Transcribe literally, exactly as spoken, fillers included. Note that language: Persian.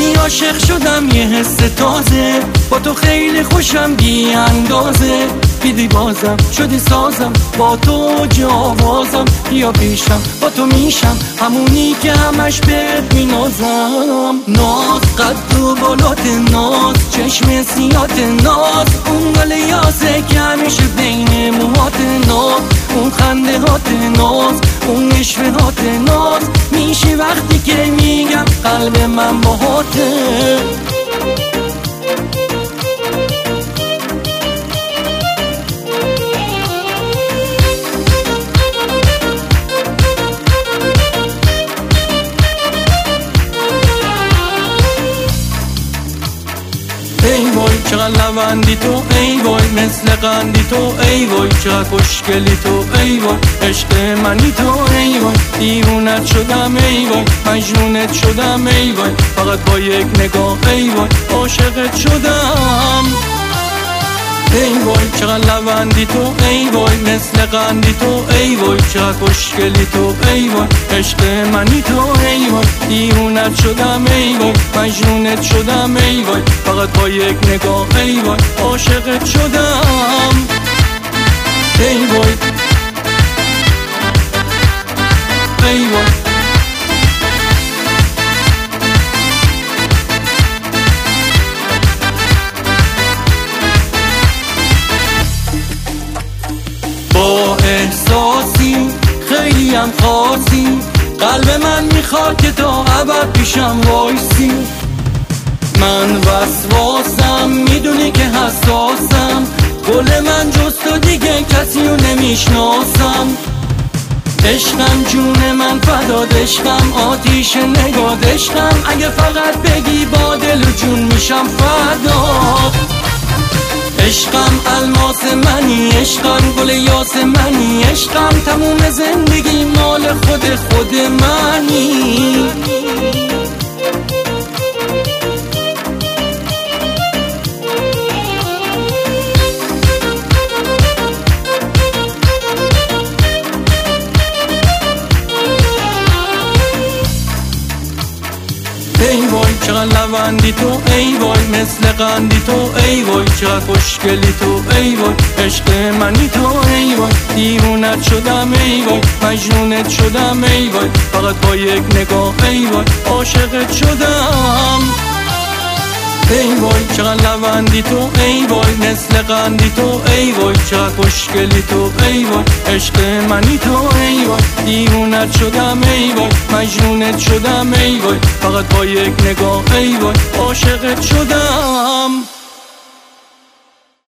وقتی عاشق شدم یه حس تازه، با تو خیلی خوشم بی اندازه. دیدی بازم شدی سازم، با تو جوازم. بیا پیشم با تو میشم همونی که همش بهت مینازم. ناز قد و بالات ناز، چشم سیات ناز، اون گل یاسه که همیشه بین موهات ناز، اون خنده هات ناز، اون نشوه هات ناز. میشی وقتی که میگم قلب من باهاته. ای وای چقدر لوندی تو، ای وای مثل قندی تو، ای وای چقدر خوشگلی تو، ای وای عشق منی تو، ای وای دیوونت شدم، ای وای مجنونت شدم، ای وای فقط با یک نگاه، ای وای عاشقت شدم. ای وای چقدر لوندی تو، ای وای مثل قندی تو، ای وای چقدر خوشگلی تو، ای وای عشق منی تو، ای وای دیوونت شدم، ای وای مجنونت شدم، ای وای فقط با یک نگاه، ای وای عاشقت شدم. ای وای ای وای با احساسی خیلی هم خاصی، قلب من میخواد که تا ابد پیشم وایسی. من وسواسم میدونی که حساسم، گل من جز تو دیگه کسی رو نمیشناسم. عشقم جون من فداد، عشقم آتیش نگاد، عشقم اگه فقط بگی با دل و جون میشم فدا. عشقم الماس منی، عشقم گل یاس منی، عشقم تموم زندگی مال خود خود منی. ای وای چقدر لوندی تو، ای وای مثل قندی تو، ای وای چقدر خوشگلی تو، ای وای عشق منی تو، ای وای دیوونت شدم، ای وای مجنونت شدم، ای وای فقط با یک نگاه، ای وای عاشقت شدم. ای وای چقدر لوندی تو، ای وای مثل قندی تو، ای وای چقدر خوشگلی تو، ای وای عشق منی تو، ای وای دیوونت شدم، ای وای مجنونت شدم، ای وای فقط با یک نگاه، ای وای عاشقت شدم.